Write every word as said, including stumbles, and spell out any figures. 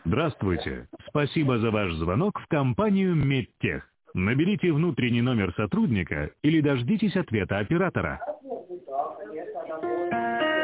Здравствуйте. Спасибо за ваш звонок в компанию Медтех. Наберите внутренний номер сотрудника или дождитесь ответа оператора.